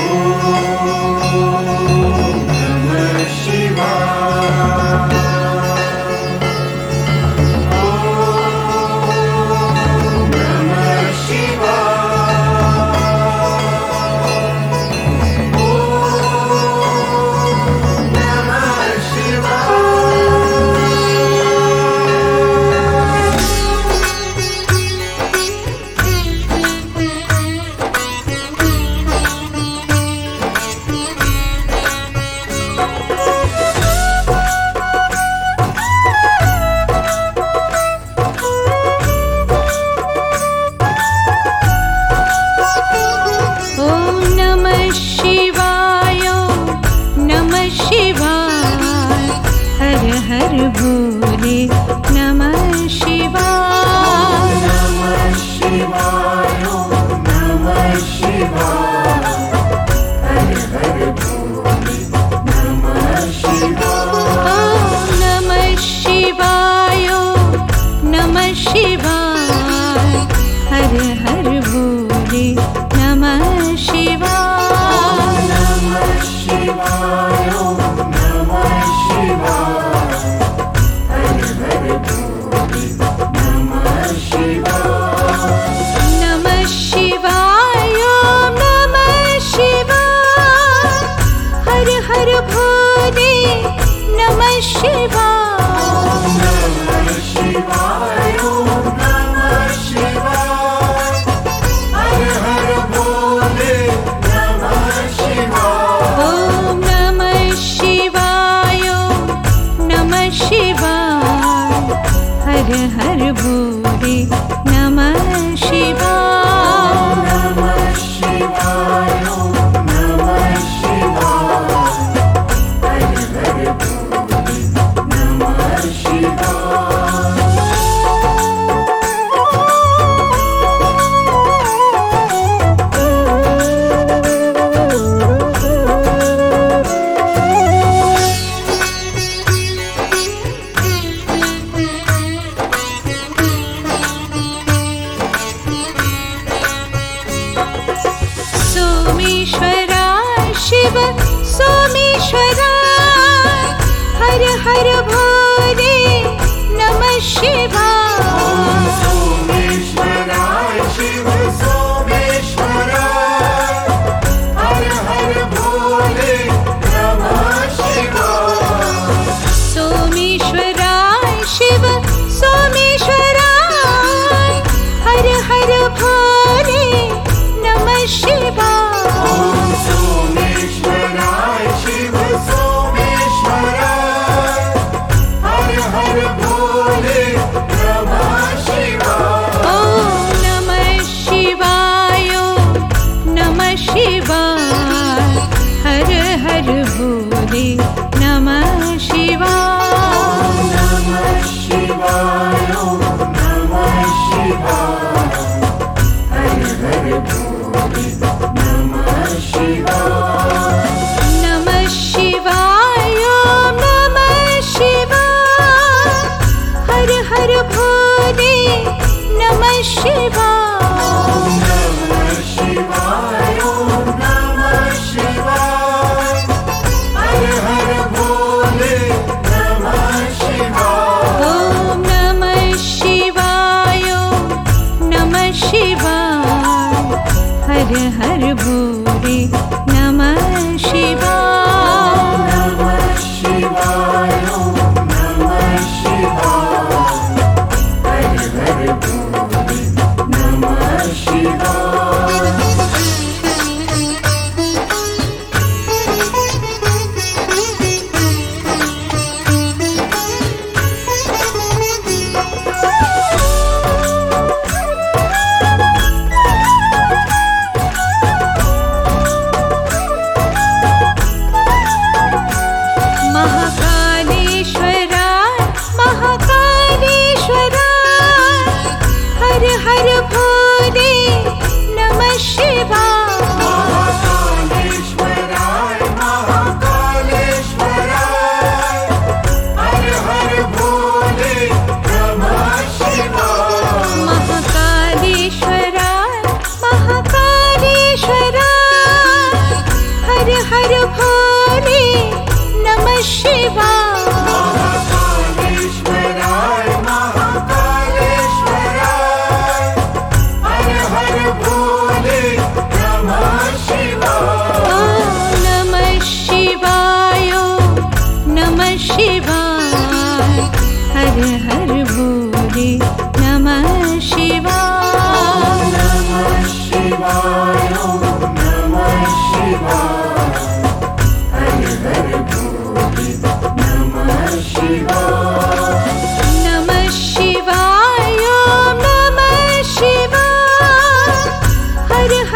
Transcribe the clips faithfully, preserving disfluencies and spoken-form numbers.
भोले नमः शिवाय। नमः शिवाय नमः शिवाय हर हर भोले नमः शिवाय। नमः शिवाय नमः शिवाय हर हर भोले नमः शिवाय। नमः शिवाय नमः शिवाय नमः शिवाय नमः शिवाय हर हर भोले नमः शिवाय। नमः शिवाय नमः शिवाय हर हर भोले नमः शिवाय। ओम नमः शिवाय नमः शिवाय हर हर भोले नमः शिवाय। नमः शिवाय नमः शिवाय हर हर भोले नमः शिवाय। सोमेश्वरा शिव सोमेश्वरा हर हर भोले नमः शिवाय। सोमेश्वराय शिव सोमेश्वराय हर हर भोले नमः शिवाय। सोमेश्वराय शिव सोमेश्वराय हर हर भोले नमः शिवाय। सोमेश्वराय शिव सोमेश्वराय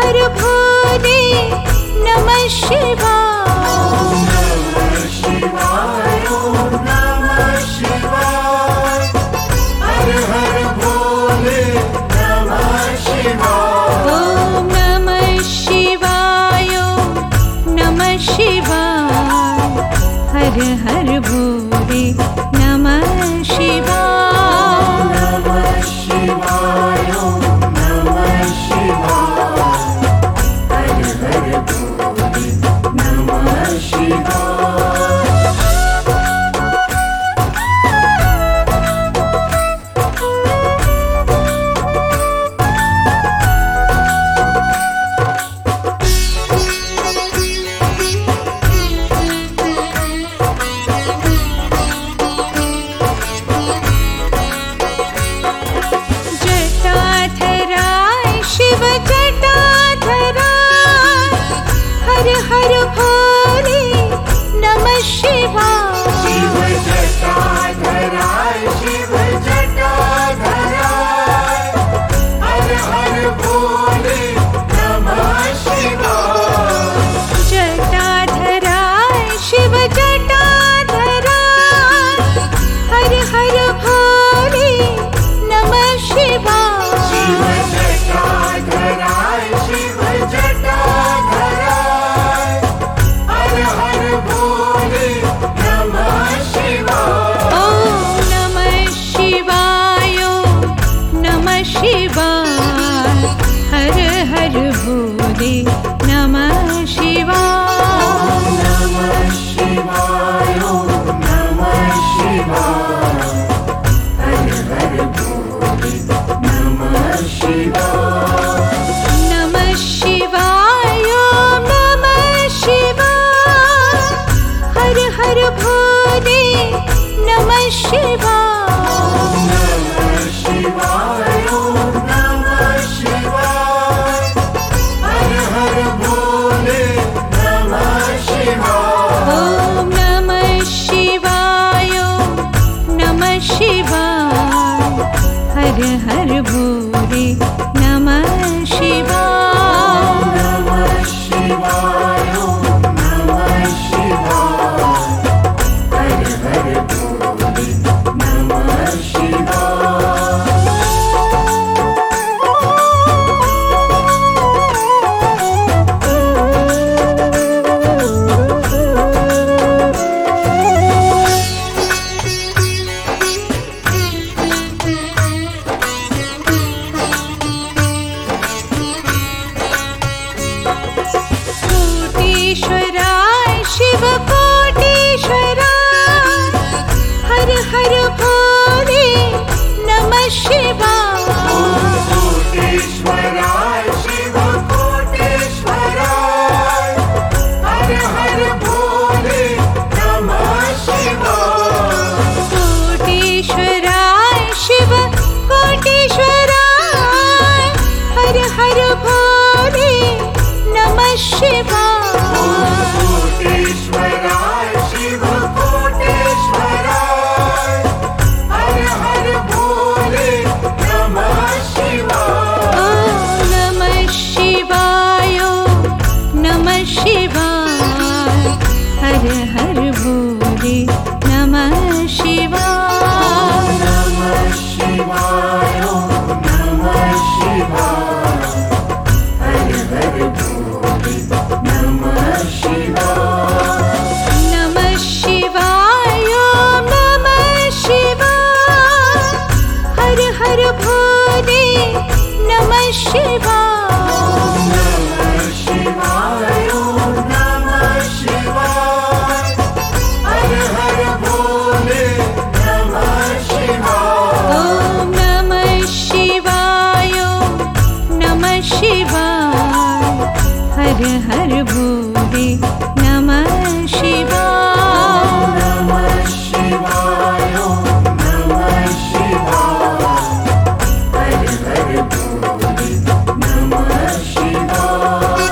हर भोले नमः शिवाय। नमः शिवाय ओम नमः शिवाय हर हर भोले नमः शिवाय। ओम नमः शिवाय नमः शिवाय हर हर भोले नमः शिवाय। नमः शिवाय ओम नमः शिवाय हर हर भोले नमः शिवाय। जटाधराय शिव जटाधराय हर हर भोले नमः शिवाय। शिव जटाधराय शिव जटाधराय हर हर भोले नमः शिवाय। जटाधराय शिव जटाधराय हर हर भोले नमः शिवाय। शिव जटाधराय शिव जटाधराय हर हर भोले नमः शिवाय। ओम नमः शिवाय नमः शिवाय हर हर भोले नमः शिवाय। नमः शिवाय ओम नमः शिवाय हर हर भोले नमः शिवाय। नमः शिवाय नमः शिवाय हर हर भोले नमः शिवाय। नमः शिवाय ओम नमः शिवाय हर हर भोले नमः शिवाय। ओम नमः शिवाय नमः शिवाय हर हर भोले नमः शिवाय। नमः शिवाय ओम नमः शिवाय हर हर भोले नमः शिवाय। कोटीश्वराय शिव कोटीश्वराय हर हर भोले नमः शिवाय। कोटेश्वराय शिव कोटेश्वराय हर हर भोले नमः शिवाय। कोटीश्वराय शिव कोटीश्वराय हर हर भोले नमः शिवाय। कोटेश्वराय शिव कोटेश्वराय हर हर भोले नमः शिवाय। ओम नमः शिवाय नमः शिवाय हर हर भोले नमः शिवाय। नमः शिवाय ओम नमः शिवाय हर हर भोले नमः शिवाय। नमः शिवाय नमः शिवाय हर हर भोले नमः शिवाय। नमः शिवाय ओम नमः शिवाय हर हर भोले नमः शिवाय। ओम नमः शिवाय नमः शिवाय हर हर भोले नमः शिवाय। नमः शिवाय ओम नमः शिवाय हर हर भोले नमः शिवाय।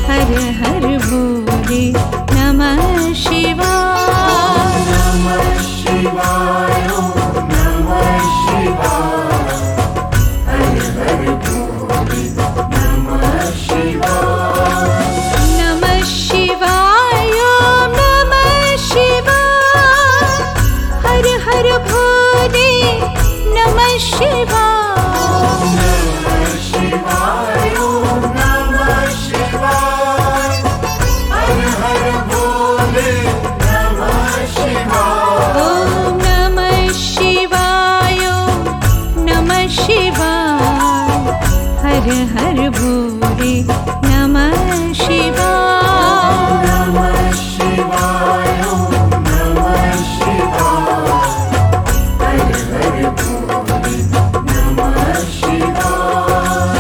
हर हर भोले नमः शिवाय। नमः शिवाय ओम नमः शिवाय हर हर भोले नमः शिवाय। नमः शिवाय ओम नमः शिवाय हर हर भोले नमः शिवाय। नमः शिवाय ओम नमः शिवाय हर हर भोले नमः शिवाय। ओम नमः शिवाय ओम नमः शिवाय हर हर भोले नमः शिवाय। नमः शिवाय ओम नमः शिवाय हर हर भोले नमः शिवाय।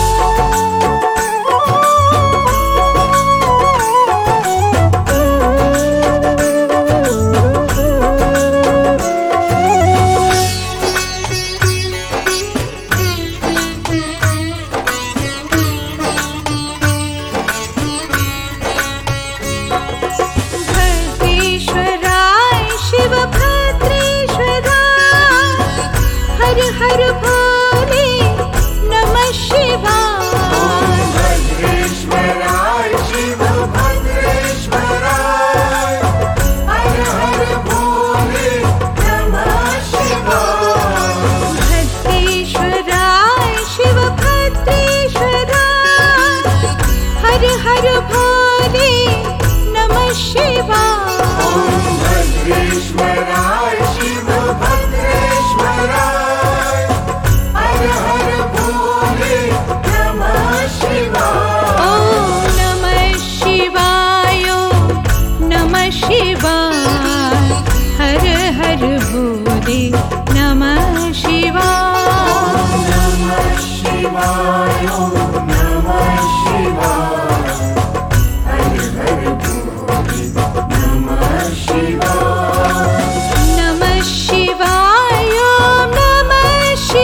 भद्रेश्वराय शिव भद्रेश्वराय हर हर भोले नमः शिवाय। भद्रेश्वराय शिव भद्रेश्वराय हर हर भोले नमः शिवाय। भद्रेश्वराय शिव भद्रेश्वराय हर हर भोले नमः शिवाय। भद्रेश्वराय शिव भद्रेश्वराय हर हर भोले नमः शिवाय। ओम नमः शिवाय ओम नमः शिवाय हर हर भोले नमः शिवाय। नमः शिवाय ओम नमः शिवाय हर हर भोले नमः शिवाय। नमः शिवाय ओम नमः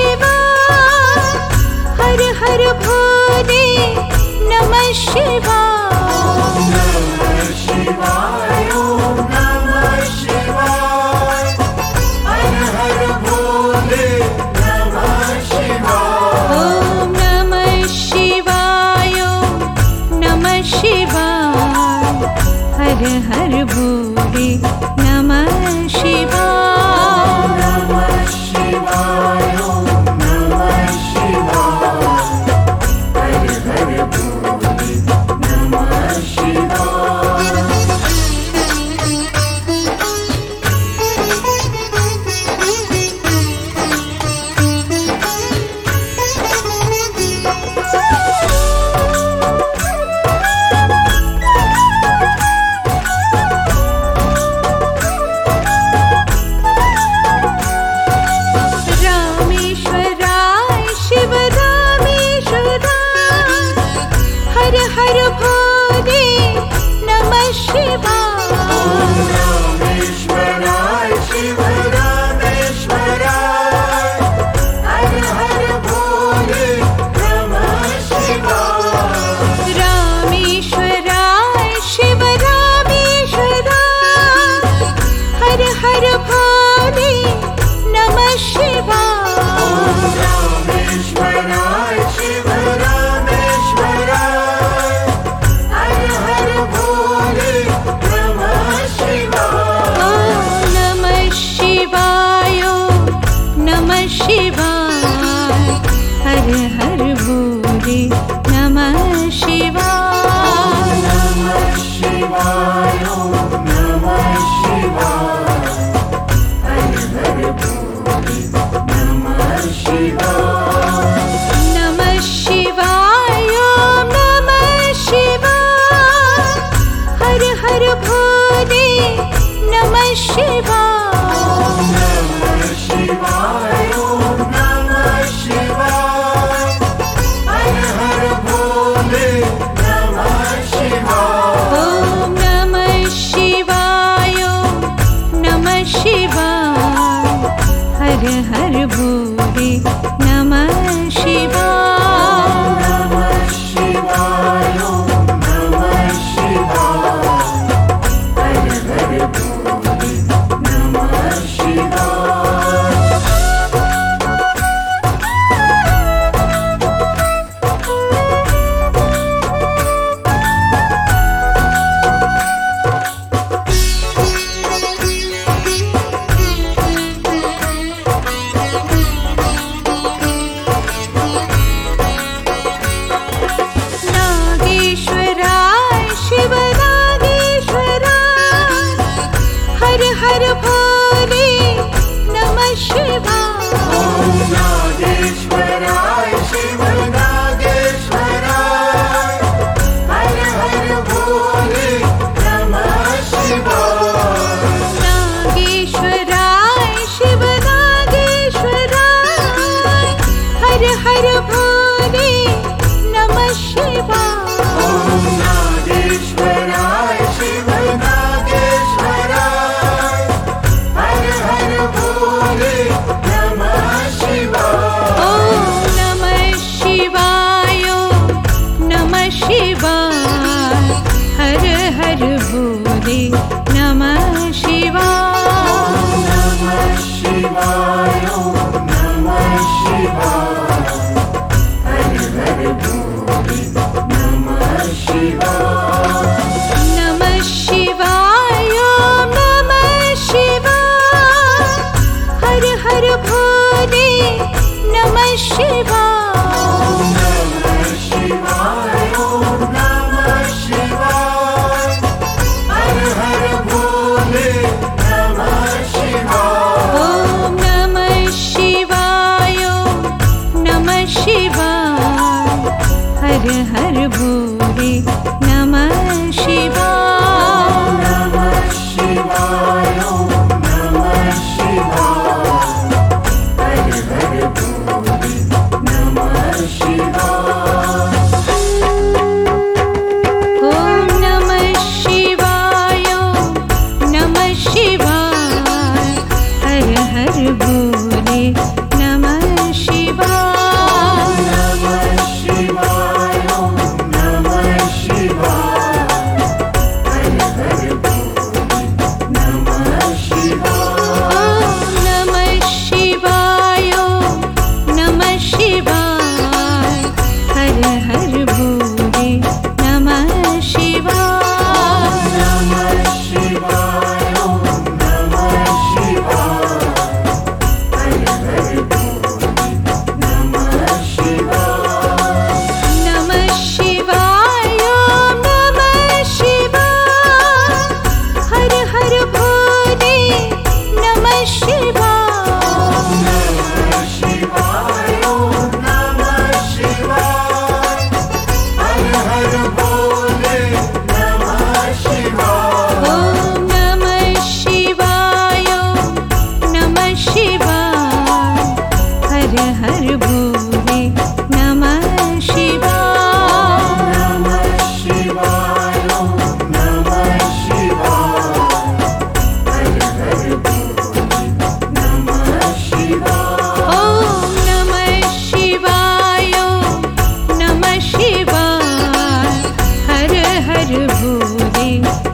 शिवाय हर हर भोले नमः शिवाय। नमः शिवाय ओम नमः शिवाय हर हर भोले नमः शिवाय। ओम नमः शिवाय ओम नमः शिवाय हर हर भोले नमः शिवाय। नमः शिवाय ओम नमः शिवाय हर हर भोले नमः शिवाय। रामेश्वराय शिव रामेश्वराय हर हर भोले नमः शिवाय। रामेश्वराय शिव रामेश्वराय हर हर भोले नमः शिवाय। रामेश्वराय शिव रामेश्वराय हर हर भोले नमः शिवाय। रामेश्वराय शिव रामेश्वराय हर हर भोले शिवाय नमः शिवाय ॐ नमः शिवाय हर हर भोले नमः शिवाय नमः शिवाय ॐ नमः शिवाय हर हर भोले नमः शिवाय ॐ नमः शिवाय ॐ नमः शिवाय हर हर भोले नमः शिवाय नमः शिवाय ॐ नमः शिवाय हर हर भोले नमः शिवाय ॐ नमः शिवाय ॐ नमः शिवाय हर हर भोले नमः शिवाय नमः शिवाय ॐ नमः शिवाय हर हर भोले नमः शिवाय ॐ नमः शिवाय ॐ नमः शिवाय हर हर भोले नमः शिवाय नमः शिवाय ॐ नमः शिवाय हर हर भोले नमः शिवाय नमः शिवाय ॐ नमः शिवाय हर हर भोले नमः शिवाय नमः शिवाय ॐ नमः शिवाय हर हर भोले नमः शिवाय ॐ नमः शिवाय ॐ नमः शिवाय हर हर भोले नमः शिवाय नमः शिवाय ॐ नमः शिवाय हर हर भोले नमः शिवाय ॐ नमः शिवाय ॐ नमः शिवाय हर हर भोले